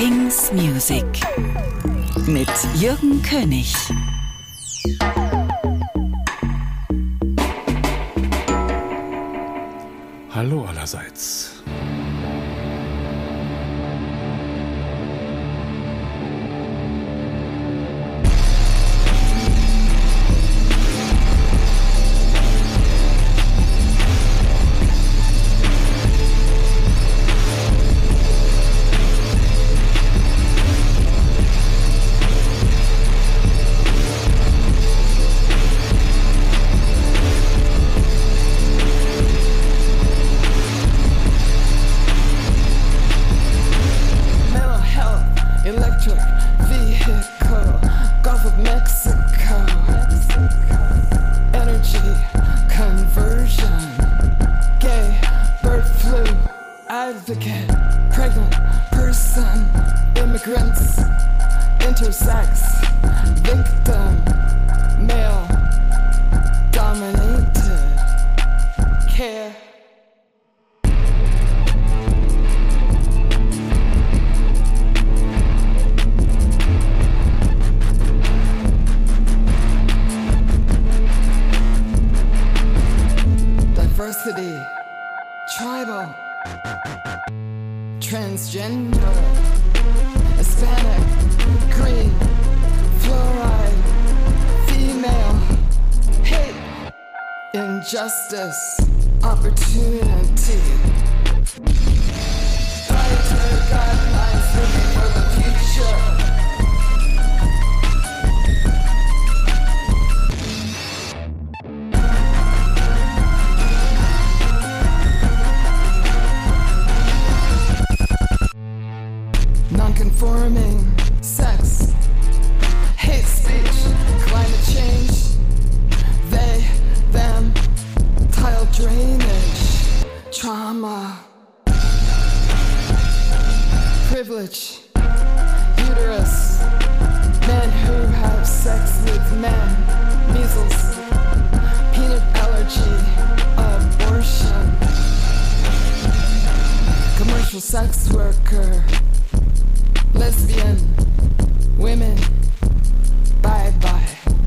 King's Music mit Jürgen König. Hallo allerseits. Pregnant person, immigrants, intersex, victim, male, dominated, care. Diversity, tribal, transgender, Hispanic, green, fluoride, female, hate, injustice, opportunity. Dietary guidelines looking for the future. Non-conforming, sex, hate speech, climate change, they, them, tile drainage, trauma, privilege, uterus, men who have sex with men, measles, peanut allergy, abortion, commercial sex worker, lesbian, women, bye-bye,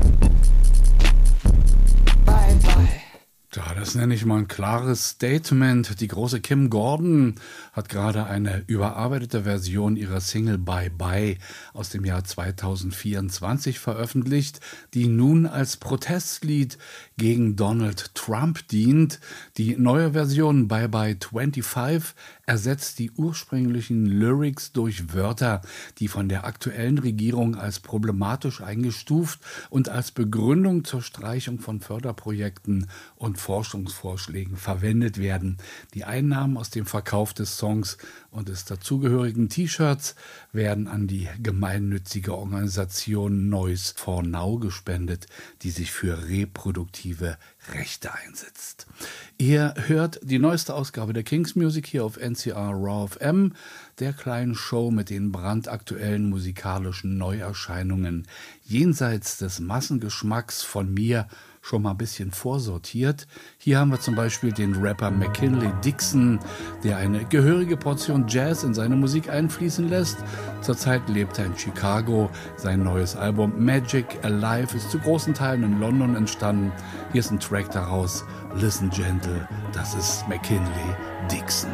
bye-bye. Ja, das nenne ich mal ein klares Statement. Die große Kim Gordon hat gerade eine überarbeitete Version ihrer Single Bye Bye aus dem Jahr 2024 veröffentlicht, die nun als Protestlied gegen Donald Trump dient. Die neue Version Bye Bye 25 ersetzt die ursprünglichen Lyrics durch Wörter, die von der aktuellen Regierung als problematisch eingestuft und als Begründung zur Streichung von Förderprojekten und Forschungsvorschlägen verwendet werden. Die Einnahmen aus dem Verkauf des Songs und des dazugehörigen T-Shirts werden an die gemeinnützige Organisation Noise for Now gespendet, die sich für reproduktive Rechte einsetzt. Ihr hört die neueste Ausgabe der King's Music hier auf NCR Raw FM, der kleinen Show mit den brandaktuellen musikalischen Neuerscheinungen jenseits des Massengeschmacks von mir schon mal ein bisschen vorsortiert. Hier haben wir zum Beispiel den Rapper McKinley Dixon, der eine gehörige Portion Jazz in seine Musik einfließen lässt. Zurzeit lebt er in Chicago. Sein neues Album Magic Alive ist zu großen Teilen in London entstanden. Hier ist ein Track daraus, Listen Gentle, das ist McKinley Dixon.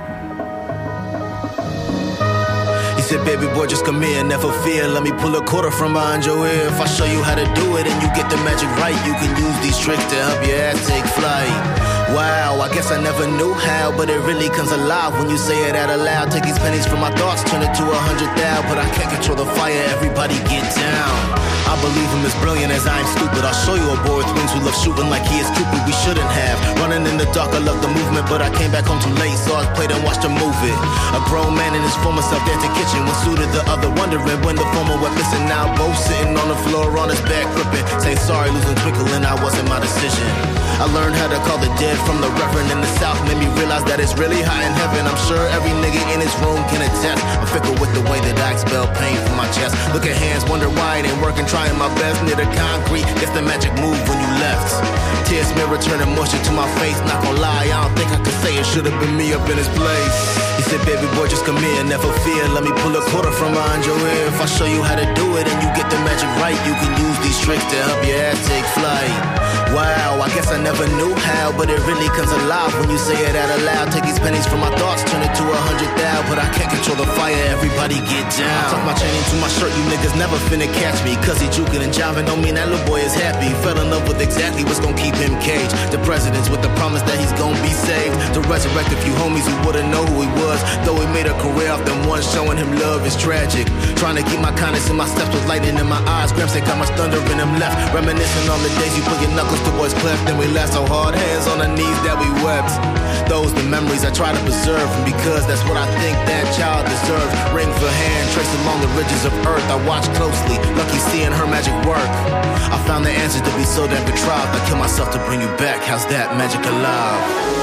He said, baby boy, just come here, never fear. Let me pull a quarter from behind your ear. If I show you how to do it and you get the magic right, you can use these tricks to help your ass take flight. Wow, I guess I never knew how, but it really comes alive when you say it out aloud. Take these pennies from my thoughts, turn it to 100,000, but I can't control the fire, everybody get down. I believe him as brilliant as I am stupid. I'll show you a boy with wings who loves shooting like he is Cupid. We shouldn't have. Running in the dark, I love the movement, but I came back home too late, so I played and watched him move it. A grown man in his former self-dancing kitchen, one suited the other, wondering when the former went missing. Now both sitting on the floor on his back, gripping, saying sorry, losing twinkle, and I wasn't my decision. I learned how to call the dead heard from the reverend in the south made me realize that it's really hot in heaven. I'm sure every nigga in this room can attest. I'm fickle with the way that I expel pain from my chest. Look at hands, wonder why it ain't working, trying my best. Near the concrete, it's the magic move when you left. Tears may return moisture to my face. Not gonna lie, I don't think I could say it should have been me up in his place. He said, baby boy, just come here, never fear. Let me pull a quarter from behind your ear. If I show you how to do it and you get the magic right, you can use these tricks to help your ass take flight. Wow, I guess I never knew how, but it really comes alive when you say it out aloud. Take these pennies from my thoughts, turn it to 100,000, but I can't control the fire, everybody get down. I tuck my chain into my shirt, you niggas never finna catch me. Cause he juking and jiving, don't mean that little boy is happy. Fell in love with exactly what's gonna keep him caged. The president's with the promise that he's gonna be saved. To resurrect a few homies who wouldn't know who he was. Though he made a career off them ones, showing him love is tragic. Trying to keep my kindness in my steps with lightning in my eyes. Gramps ain't got much thunder in them left. Reminiscing on the days you put your knuckles towards cleft. Then we laughed so hard, hands on the knees that we wept. Those the memories I try to preserve, and because that's what I think that child deserves. Ring for hand, trace along the ridges of earth. I watch closely, lucky seeing her magic work. I found the answer to be so damn contrived. I kill myself to bring you back. How's that magic alive?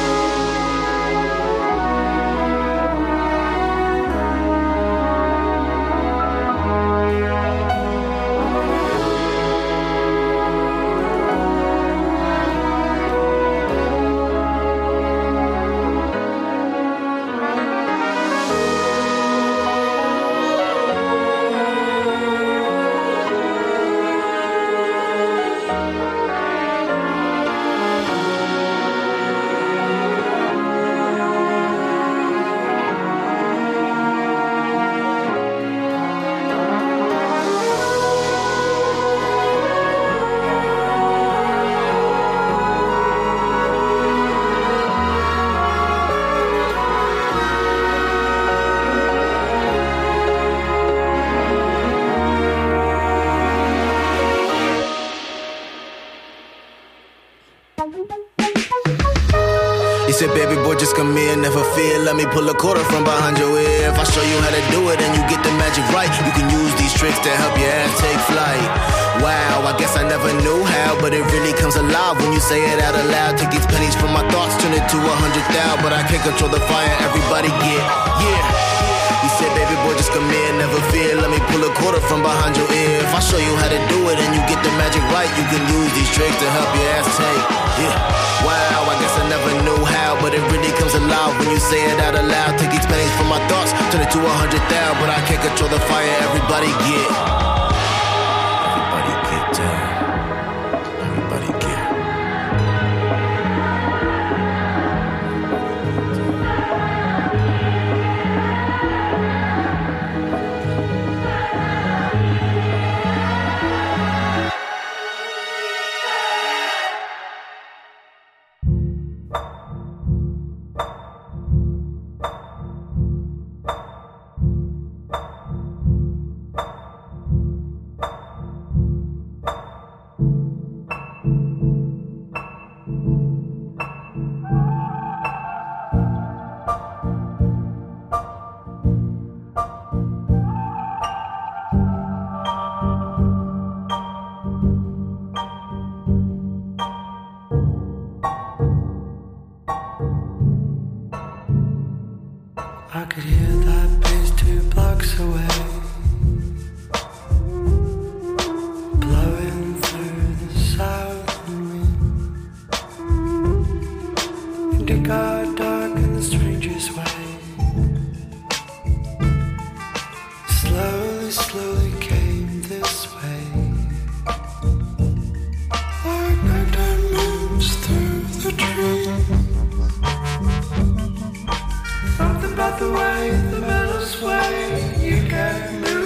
Said, baby boy, just come here, never fear. Let me pull a quarter from behind your ear. If I show you how to do it and you get the magic right, you can use these tricks to help your ass take flight. Wow, I guess I never knew how, but it really comes alive when you say it out aloud. Take these pennies from my thoughts, turn it to 100,000, but I can't control the fire, everybody get, yeah. He said, baby boy, just come here, never fear. Let me pull a quarter from behind your ear. If I show you how to do it and you get the magic right, you can use these tricks to help your ass take, yeah. Wow, I guess I never knew how, but it really comes alive when you say it out aloud. Take these pennies from my thoughts, turn it to 100,000, but I can't control the fire, everybody get. Everybody get down. Everybody get. I could hear that bass 2 blocks away, blowing through the southern wind. And it got dark in the strangest way. Slowly, slowly came this way. Like nighttime moves through the trees. Something about the way the metal sway. You can't move.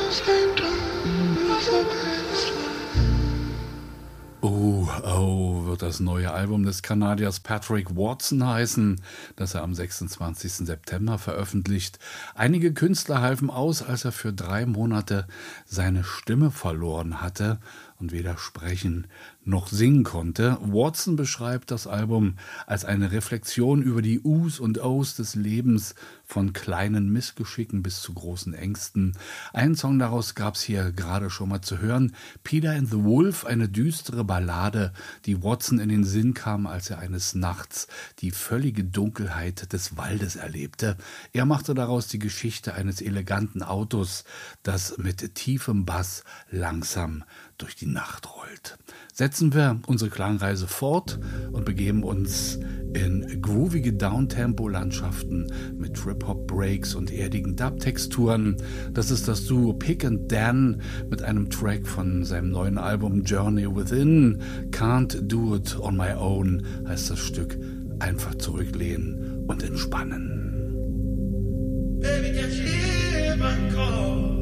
Wird das neue Album des Kanadiers Patrick Watson heißen, das er am 26. September veröffentlicht. Einige Künstler halfen aus, als er für 3 Monate seine Stimme verloren hatte und weder sprechen noch singen konnte. Watson beschreibt das Album als eine Reflexion über die U's und O's des Lebens, von kleinen Missgeschicken bis zu großen Ängsten. Einen Song daraus gab's hier gerade schon mal zu hören. Peter and the Wolf, eine düstere Ballade, die Watson in den Sinn kam, als er eines Nachts die völlige Dunkelheit des Waldes erlebte. Er machte daraus die Geschichte eines eleganten Autos, das mit tiefem Bass langsam durch die Nacht rollt. Setzen wir unsere Klangreise fort und begeben uns in groovige Downtempo-Landschaften mit Trip-Hop-Breaks und erdigen Dub-Texturen. Das ist das Duo Pick and Dan mit einem Track von seinem neuen Album Journey Within. Can't Do It On My Own heißt das Stück. Einfach zurücklehnen und entspannen. Baby, can't you hear my call?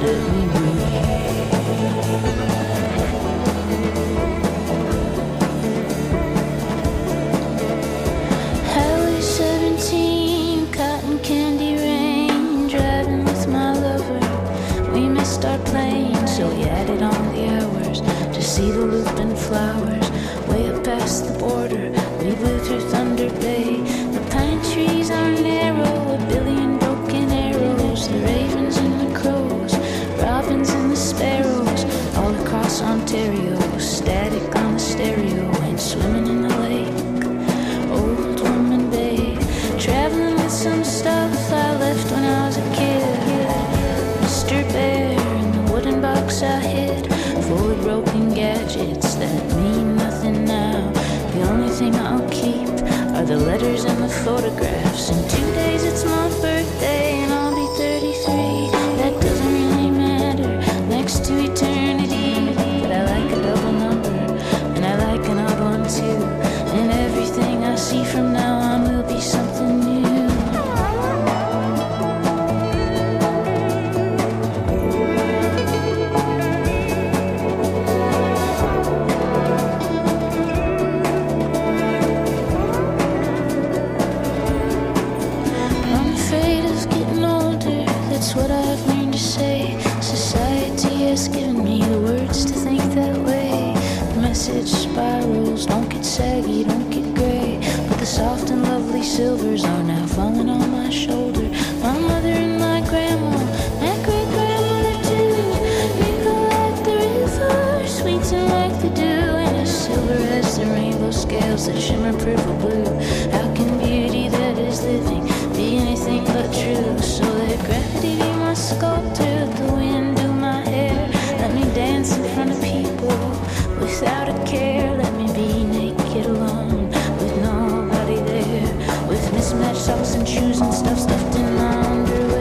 let me be. Highway 17, cotton candy rain, driving with my lover. We missed our plane, so we added on the hours to see the loop and flowers. Way up past the border, we blew through Thunder Bay. The pine trees are narrow, a billion broken arrows. The ravens and the crows, robins and the sparrows, all across Ontario. Static on the stereo, and swimming in the lake. Old Woman Bay, traveling with some stuff I left when I was a kid. Mr. Bear in the wooden box I hid, full of broken gadgets that mean nothing now. The only thing I'll keep are the letters and the photographs. In 2 days it's my birthday and I'll be 33. That doesn't really matter next to eternity. But I like a double number and I like an odd one too. And everything I see from now on will be something new. That's what I've learned to say. Society has given me the words to think that way. The message spirals, don't get saggy, don't get gray. But the soft and lovely silvers are now falling on my shoulder. My mother and my grandma, my great-grandmother too. Wrinkle like the river, sweeten like the dew, and as silver as the rainbow scales that shimmer purple blue. How can beauty that is living be anything but true? So let gravity be my sculptor, the wind do my hair. Let me dance in front of people without a care. Let me be naked alone with nobody there, with mismatched socks and shoes and stuff stuffed in my underwear.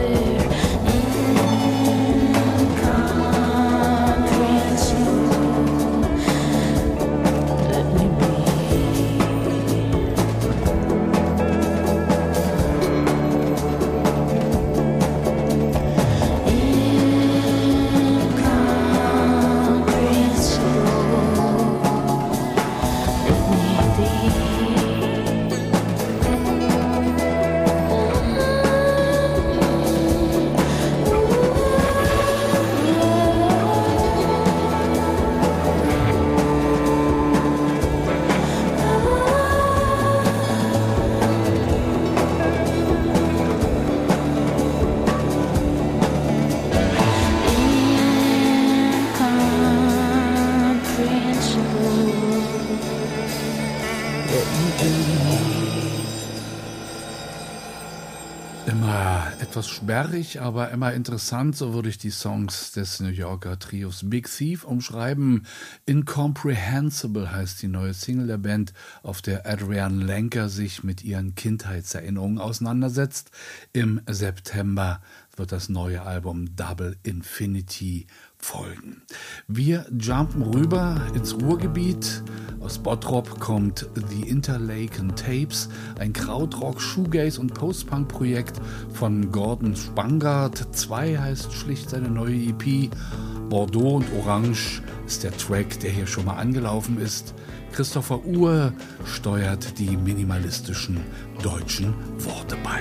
Etwas sperrig, aber immer interessant, so würde ich die Songs des New Yorker Trios Big Thief umschreiben. Incomprehensible heißt die neue Single der Band, auf der Adrienne Lenker sich mit ihren Kindheitserinnerungen auseinandersetzt. Im September wird das neue Album Double Infinity folgen. Wir jumpen rüber ins Ruhrgebiet. Aus Bottrop kommt The Interlaken Tapes, ein Krautrock, Shoegaze und Post-Punk-Projekt von Gordon Spangard. 2 heißt schlicht seine neue EP. Bordeaux und Orange ist der Track, der hier schon mal angelaufen ist. Christopher Uhr steuert die minimalistischen deutschen Worte bei.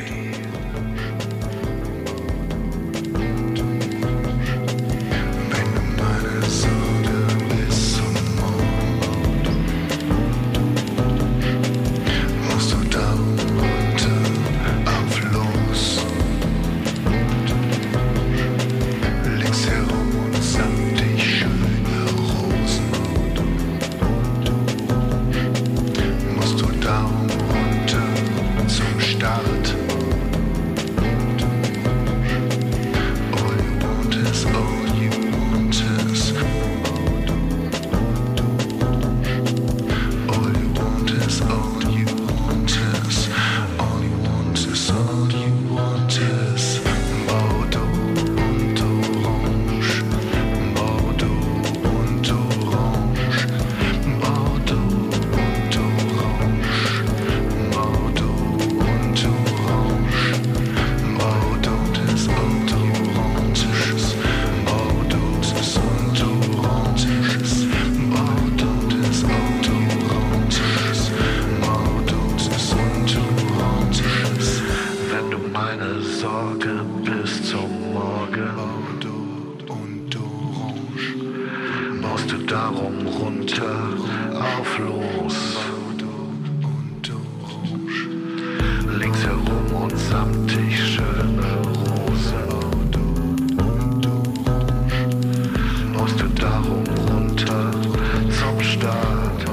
Down runter zum Start. darum runter, auf los. Links herum und samtig schöne Rosen. Musst du darum runter zum Start.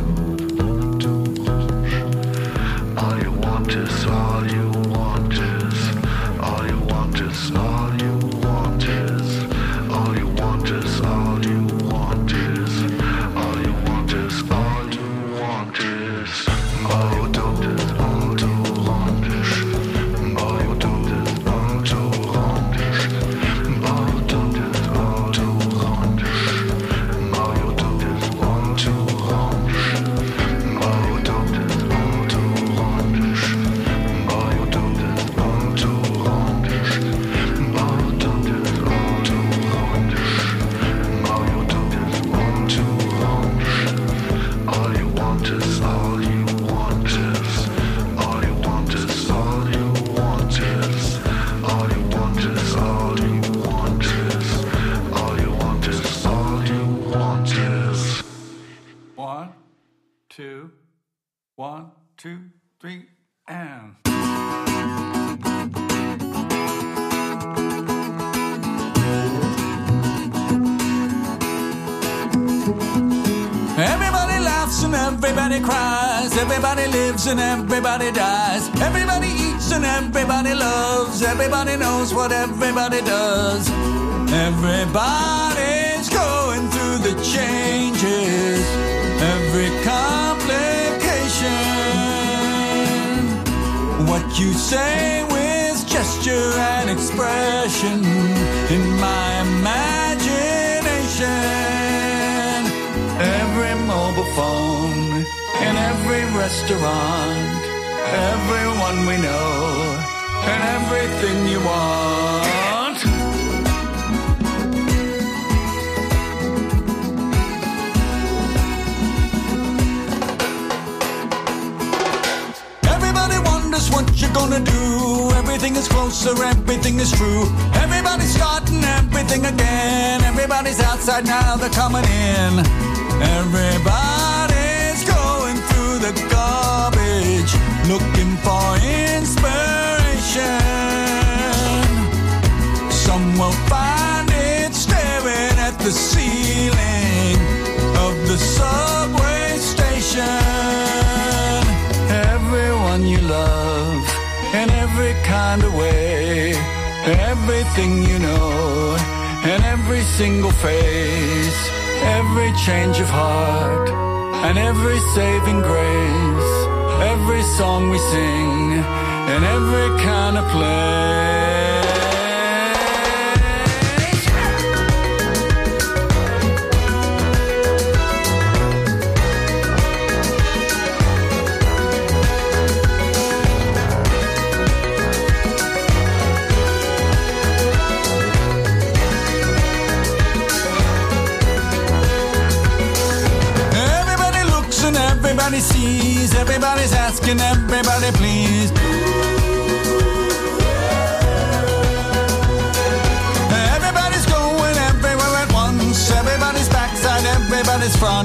All you want is, all you want is, all you want is, all you want is, all you want is, all you want is, all you want is, all you want is, all you don't is, all you want is, all you don't is, all you want is, all you don't is, all you want is, all you don't is, all you want is, all you don't is, all you want is, all you don't is, all you want is, all you don't is, all you want is, all you don't is, all you want is, all you want is, all you want is, all you want is, all you want is, all you want is, all you want is, all you want is, all you want is. 1, 2, 1, 2, 3, and. Everybody laughs and everybody cries. Everybody lives and everybody dies. Everybody eats and everybody loves. Everybody knows what everybody does. Everybody's going through the changes. Every complication. What you say with gesture and expression in my imagination. Every mobile phone, in every restaurant, everyone we know, and everything you want. Everybody wonders what you're gonna do. Everything is closer, everything is true. Everybody's starting everything again. Everybody's outside now, they're coming in. Everybody's going through the garbage, looking for inspiration. Some will find it staring at the ceiling of the subway station. Everyone you love, in every kind of way, everything you know, and every single face. Every change of heart and every saving grace, every song we sing in every kind of place. Everybody sees, everybody's asking, everybody please. Everybody's going everywhere at once. Everybody's backside, everybody's front.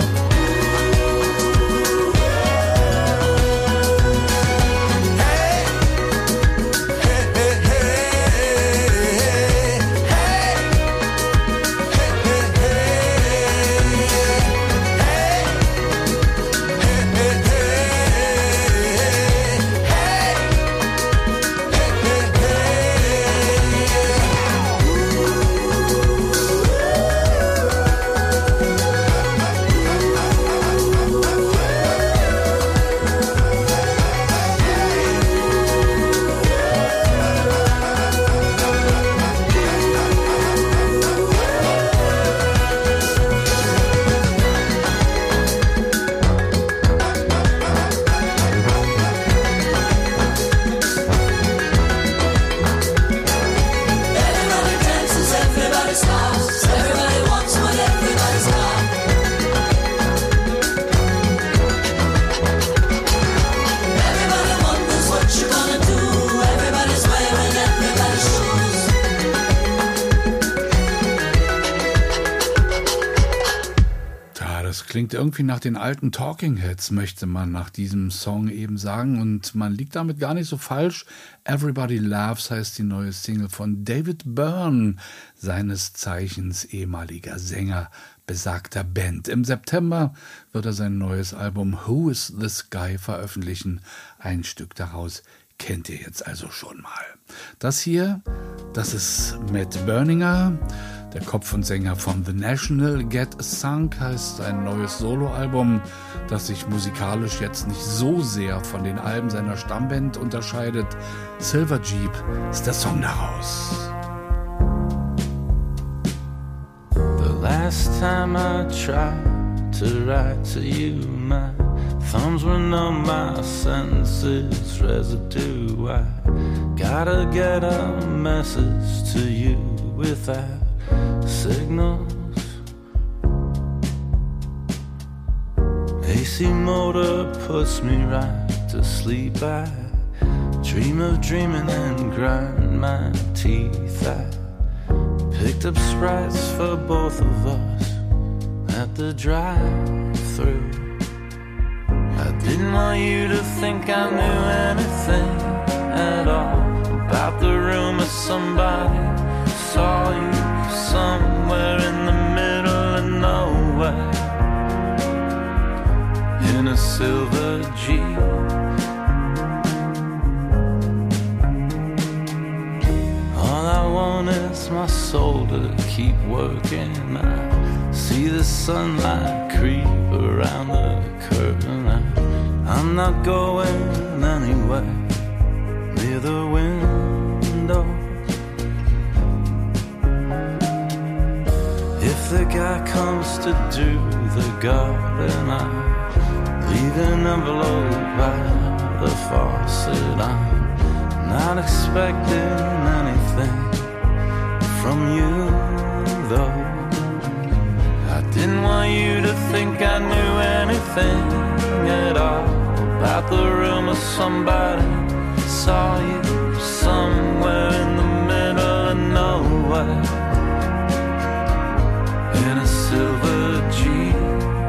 Klingt irgendwie nach den alten Talking Heads, möchte man nach diesem Song eben sagen. Und man liegt damit gar nicht so falsch. Everybody Laughs heißt die neue Single von David Byrne, seines Zeichens ehemaliger Sänger besagter Band. Im September wird er sein neues Album Who Is This Guy veröffentlichen. Ein Stück daraus kennt ihr jetzt also schon mal. Das hier, das ist Matt Berninger, der Kopf und Sänger von The National. Get Sunk heißt ein neues Soloalbum, das sich musikalisch jetzt nicht so sehr von den Alben seiner Stammband unterscheidet. Silver Jeep ist der Song daraus. The last time I tried to write to you, my thumbs were numb, my sentences residue. I gotta get a message to you without signals. AC motor puts me right to sleep. I dream of dreaming and grind my teeth. I picked up Sprites for both of us at the drive-thru. I didn't want you to think I knew anything at all about the rumor somebody saw you somewhere in the middle of nowhere in a silver Jeep. All I want is my soul to keep working. I see the sunlight creep around the curtain. I'm not going anywhere near the window. If the guy comes to do the garden, I leave an envelope by the faucet. I'm not expecting anything from you, though. I didn't want you to think I knew anything at all about the rumor somebody saw you somewhere in the middle of nowhere in a silver Jeep.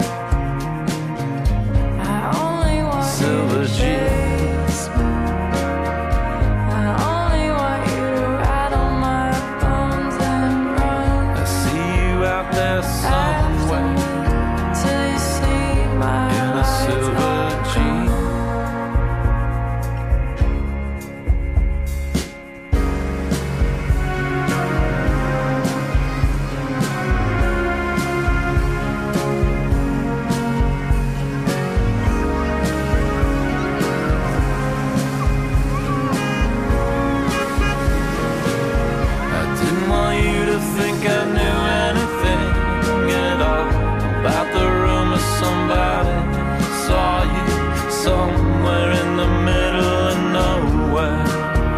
I only want Silver you to Jeep. chase me. I only want you to ride on my bones and run I see you out there somewhere till you see my in a lights silver are Jeep. I didn't want you to think I knew anything at all about the rumor somebody saw you somewhere in the middle of nowhere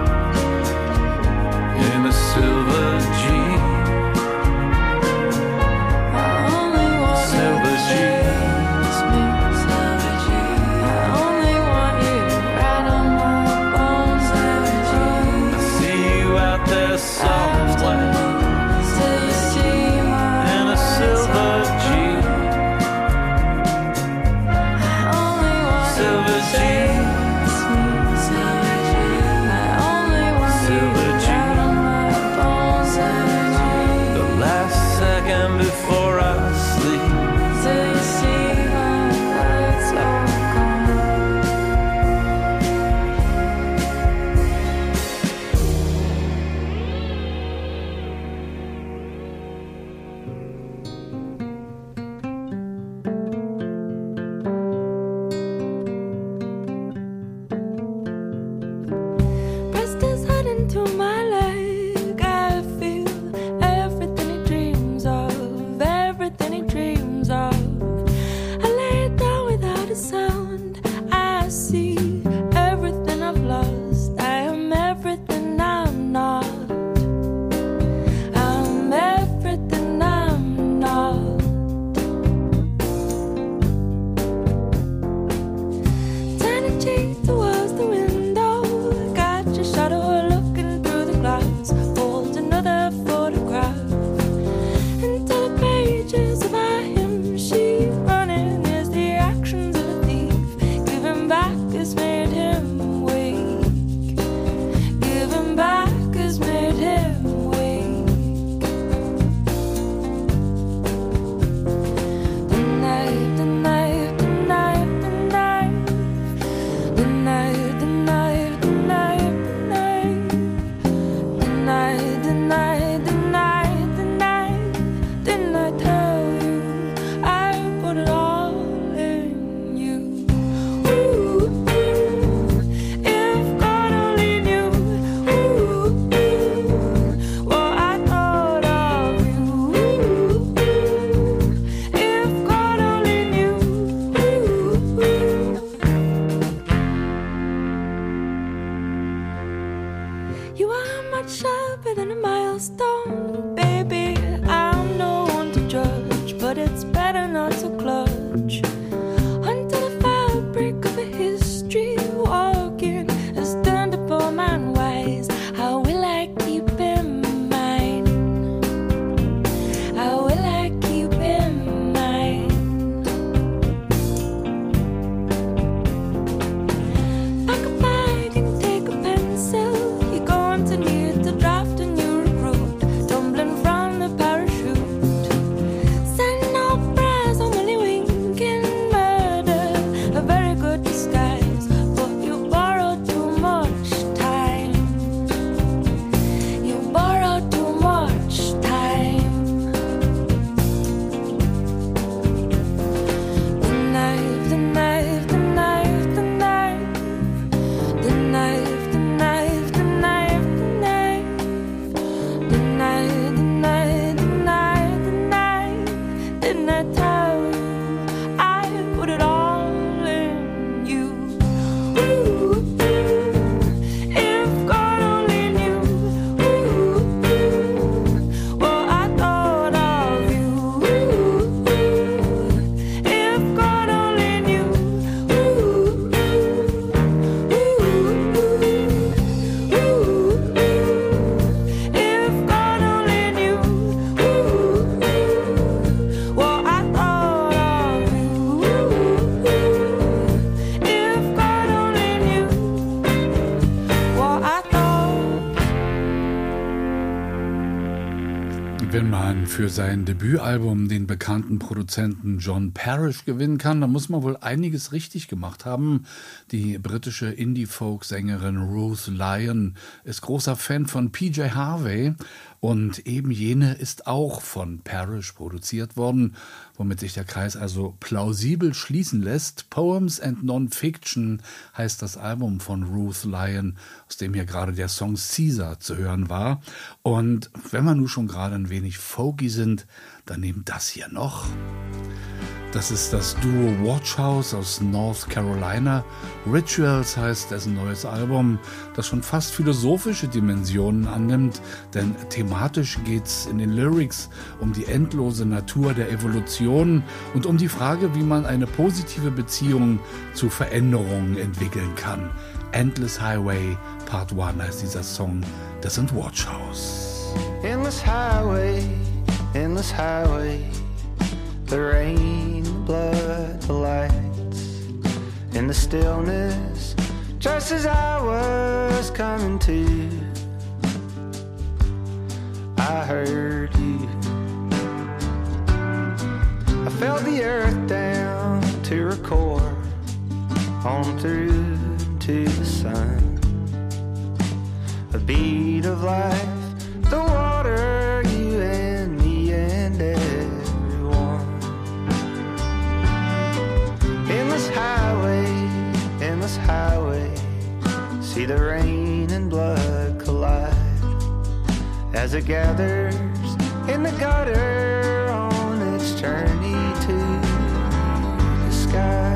in a silver Jeep. I only want Silver you to Jeep. chase me. Silver Jeep. I only want you to ride on my bones. Silver Jeep. I see you out there somewhere Till you see my in a silver Jeep. I only want Silver you to Jeep. chase me. Silver Jeep. I only want Silver you to Jeep. ride on my bones. Silver Jeep. The last second before I sleep. Till you see my lights are gone. Pressed his head into my leg. I feel everything he dreams of. für sein Debütalbum den bekannten Produzenten John Parrish gewinnen kann, dann muss man wohl einiges richtig gemacht haben. Die britische Indie-Folk-Sängerin Ruth Lyon ist großer Fan von PJ Harvey und eben jene ist auch von Parrish produziert worden, womit sich der Kreis also plausibel schließen lässt. Poems and Non-Fiction heißt das Album von Ruth Lyon, aus dem hier gerade der Song Caesar zu hören war. Und wenn wir nun schon gerade ein wenig folky sind, dann nehmt das hier noch. Das ist das Duo Watchhouse aus North Carolina. Rituals heißt dessen neues Album, das schon fast philosophische Dimensionen annimmt, denn thematisch geht's in den Lyrics um die endlose Natur der Evolution und um die Frage, wie man eine positive Beziehung zu Veränderungen entwickeln kann. Endless Highway, Part 1 heißt dieser Song, das sind Watchhouse. Endless highway, the rain, the blood, the lights, in the stillness, just as I was coming to, I heard you. I felt the earth down to record, on through to the sun, a beat of life, the water, you and me and everyone. Endless highway, see the rain and blood collide as it gathers in the gutter on its journey to the sky.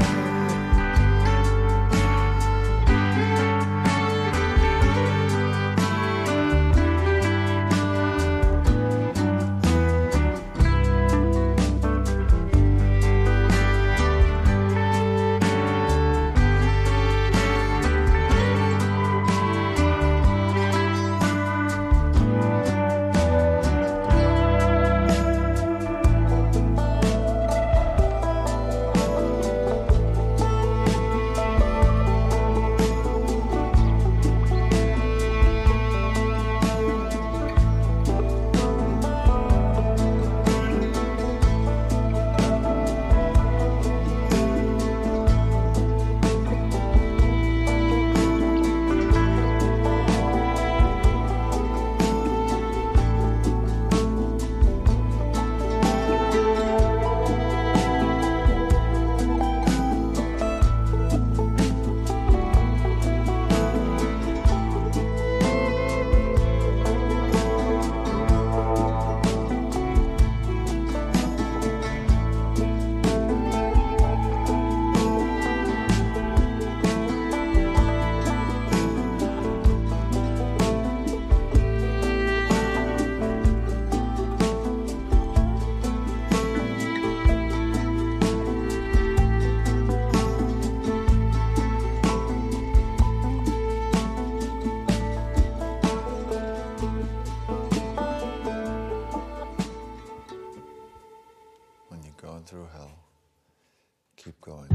Through hell, keep going.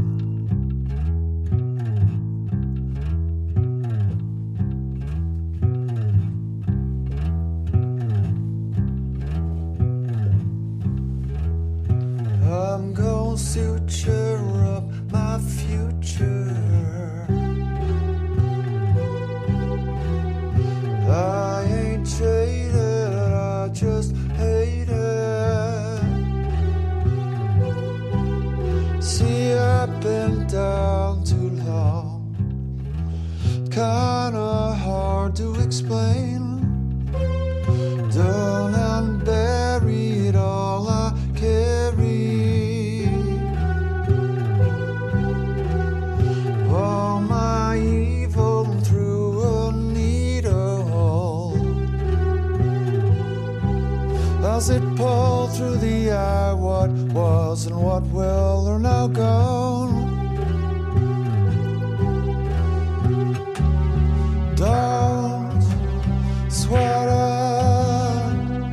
I'm gonna suture up my future. I ain't jaded, I just hate it. See, I've been down too long, kinda hard to explain. Done and buried all I carry. All my evil through a needle, as it pulled through the eye what was and what will are now gone. Don't sweat it,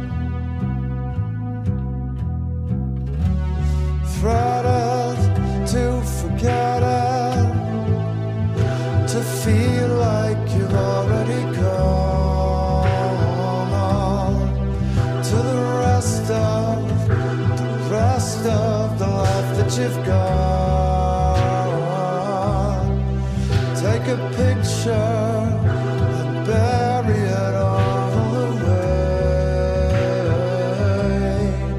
thread it to forget it, to feel like you've already gone on to the rest of that you've got. Take a picture and bury it all away.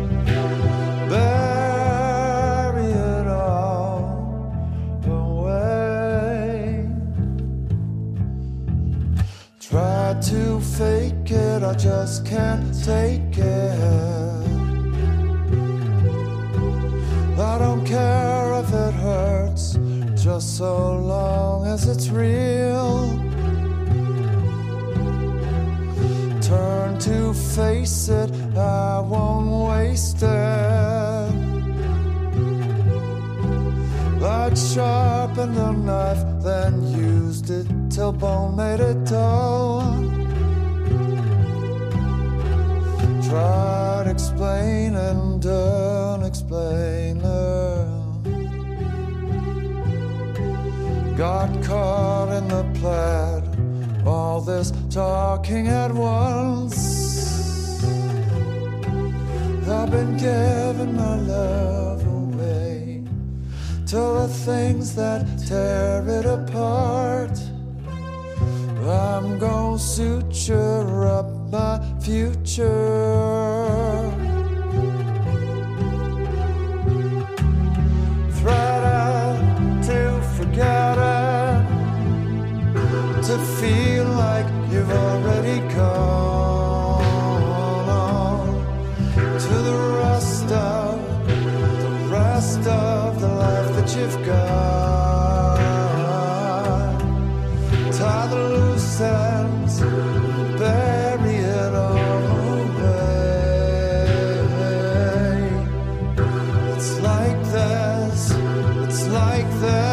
Bury it all away. Try to fake it, I just can't take it. I don't care if it hurts, just so long as it's real. Turn to face it, I won't waste it. I'd sharpened a knife, then used it till bone made it dull. Tried explaining, done explaining. Got caught in the plaid, all this talking at once. I've been giving my love away to the things that tear it apart. I'm gonna suture up my future. Thread it to forget it, to feel like you've already gone on to the rest of the life that you've got. Tie the loose ends, bury it all away. It's like this, it's like this.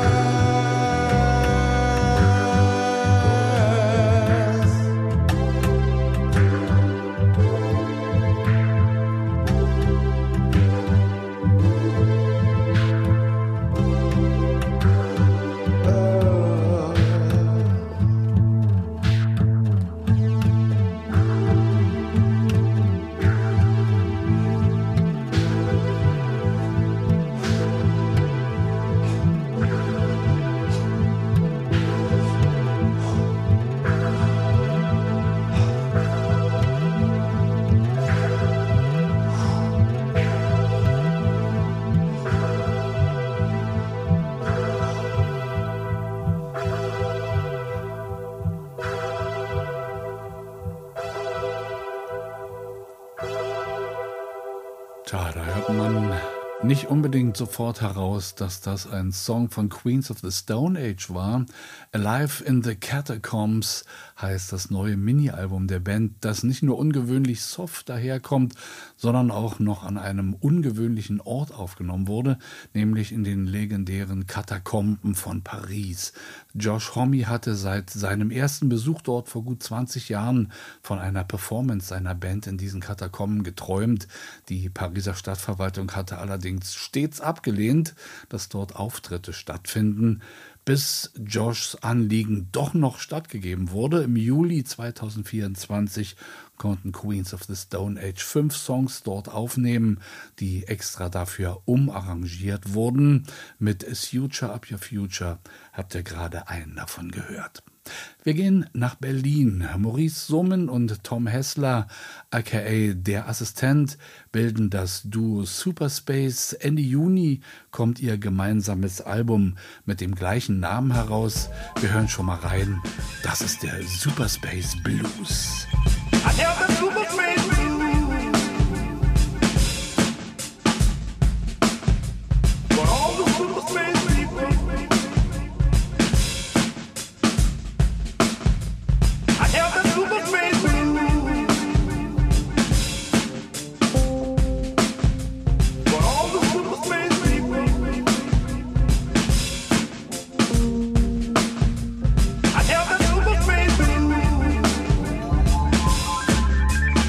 Tja, da hört man nicht unbedingt sofort heraus, dass das ein Song von Queens of the Stone Age war. Alive in the Catacombs heißt das neue Mini-Album der Band, das nicht nur ungewöhnlich soft daherkommt, sondern auch noch an einem ungewöhnlichen Ort aufgenommen wurde, nämlich in den legendären Katakomben von Paris. Josh Homme hatte seit seinem ersten Besuch dort vor gut 20 Jahren von einer Performance seiner Band in diesen Katakomben geträumt. Die Pariser Stadtverwaltung hatte allerdings stets abgelehnt, dass dort Auftritte stattfinden, bis Joshs Anliegen doch noch stattgegeben wurde. Im Juli 2024 konnten Queens of the Stone Age 5 Songs dort aufnehmen, die extra dafür umarrangiert wurden. Mit Suture Up Your Future habt ihr gerade einen davon gehört. Wir gehen nach Berlin. Maurice Summen und Tom Hessler, aka Der Assistent, bilden das Duo Superspace. Ende Juni kommt ihr gemeinsames Album mit dem gleichen Namen heraus. Wir hören schon mal rein. Das ist der Superspace Blues. I tell the Superspace Blues for all the Superspace people. I tell the Superspace Blues for all the Superspace people. I tell the Superspace Blues.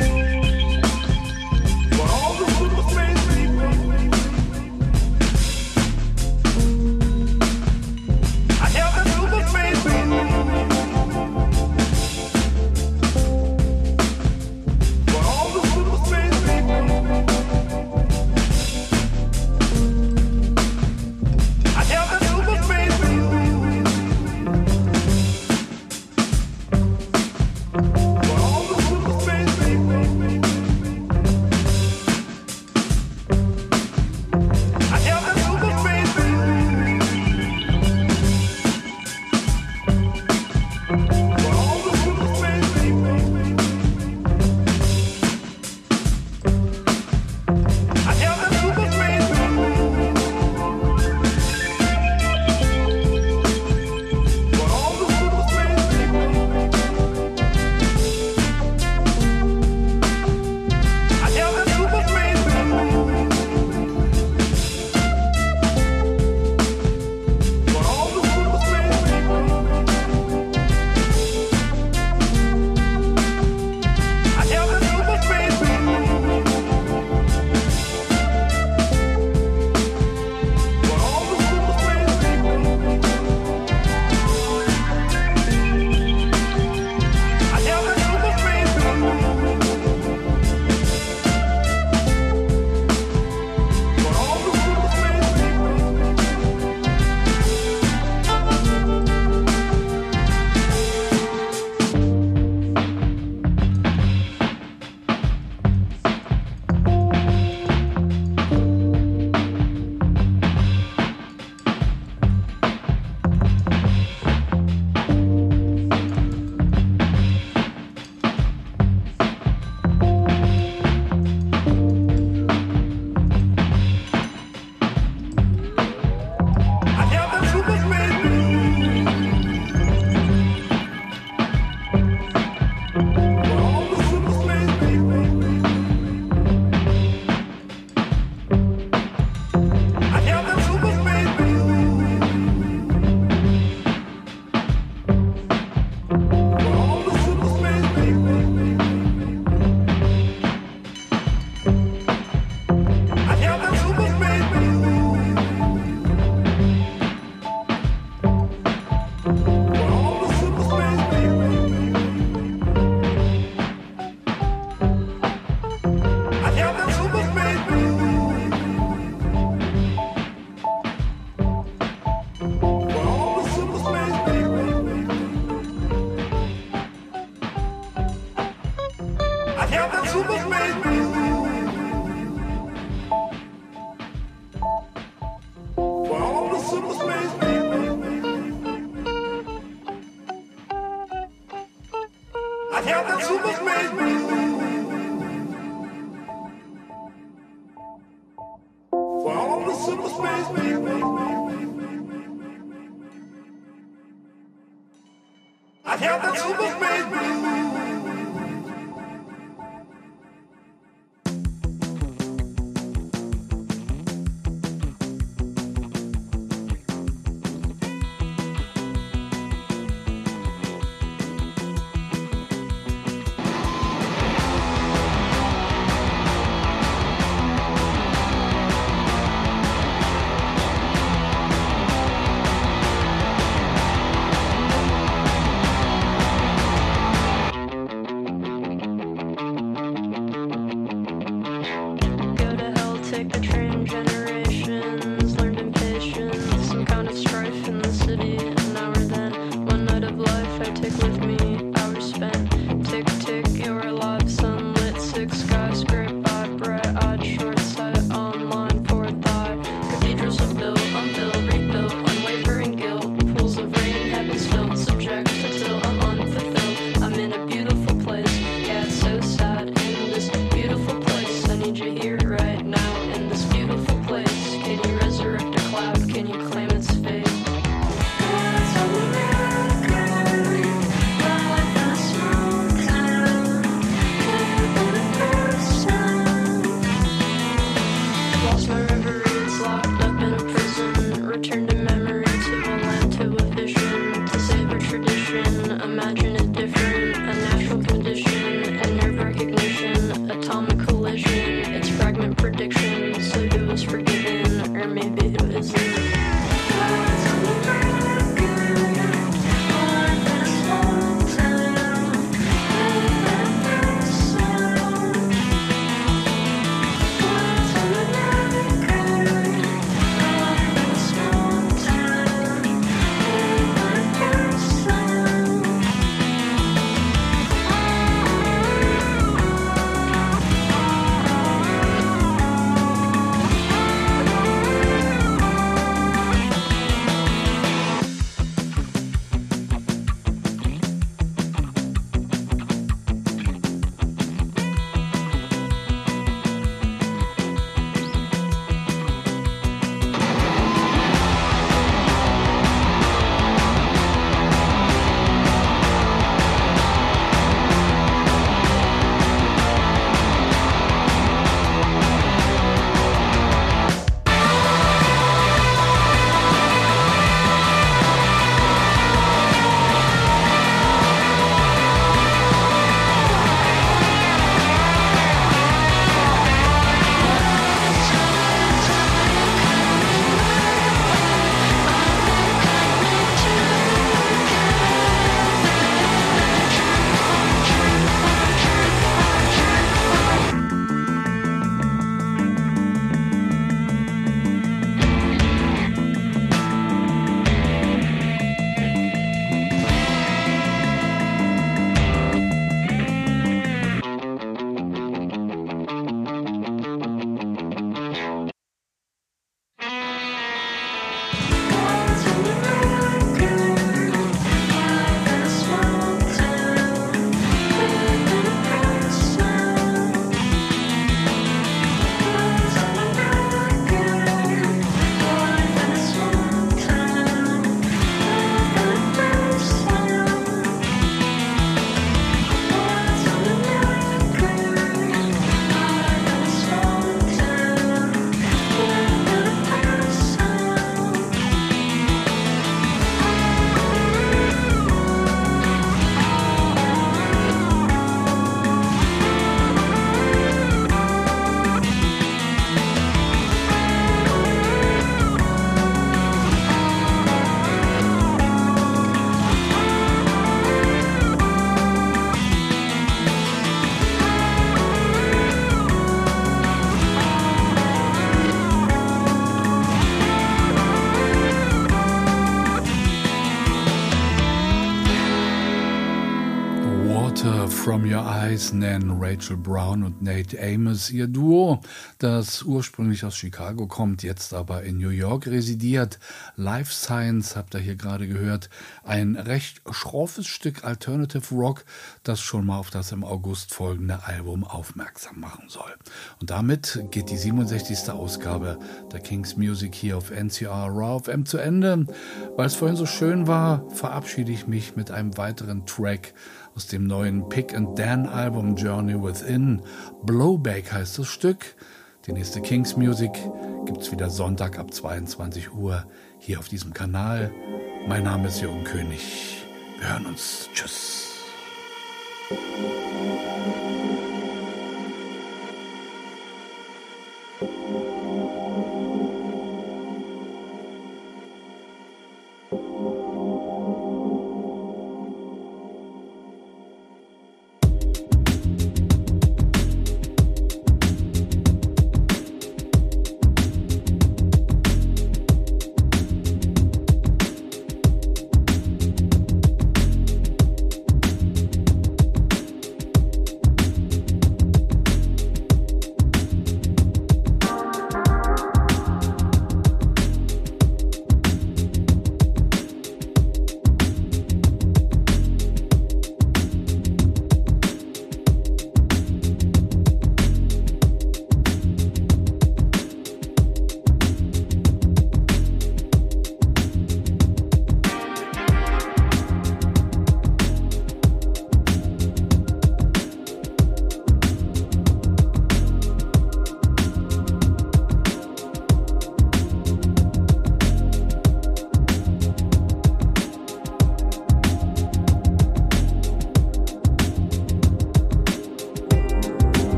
From Your Eyes nennen Rachel Brown und Nate Amos ihr Duo, das ursprünglich aus Chicago kommt, jetzt aber in New York residiert. Life Science habt ihr hier gerade gehört, ein recht schroffes Stück Alternative Rock, das schon mal auf das im August folgende Album aufmerksam machen soll. Und damit geht die 67. Ausgabe der King's Music hier auf NCR Raw FM zu Ende. Weil es vorhin so schön war, verabschiede ich mich mit einem weiteren Track aus dem neuen Pick and Dan Album Journey Within. Blowback heißt das Stück. Die nächste King's Music gibt's wieder Sonntag ab 22 Uhr hier auf diesem Kanal. Mein Name ist Jürgen König. Wir hören uns. Tschüss.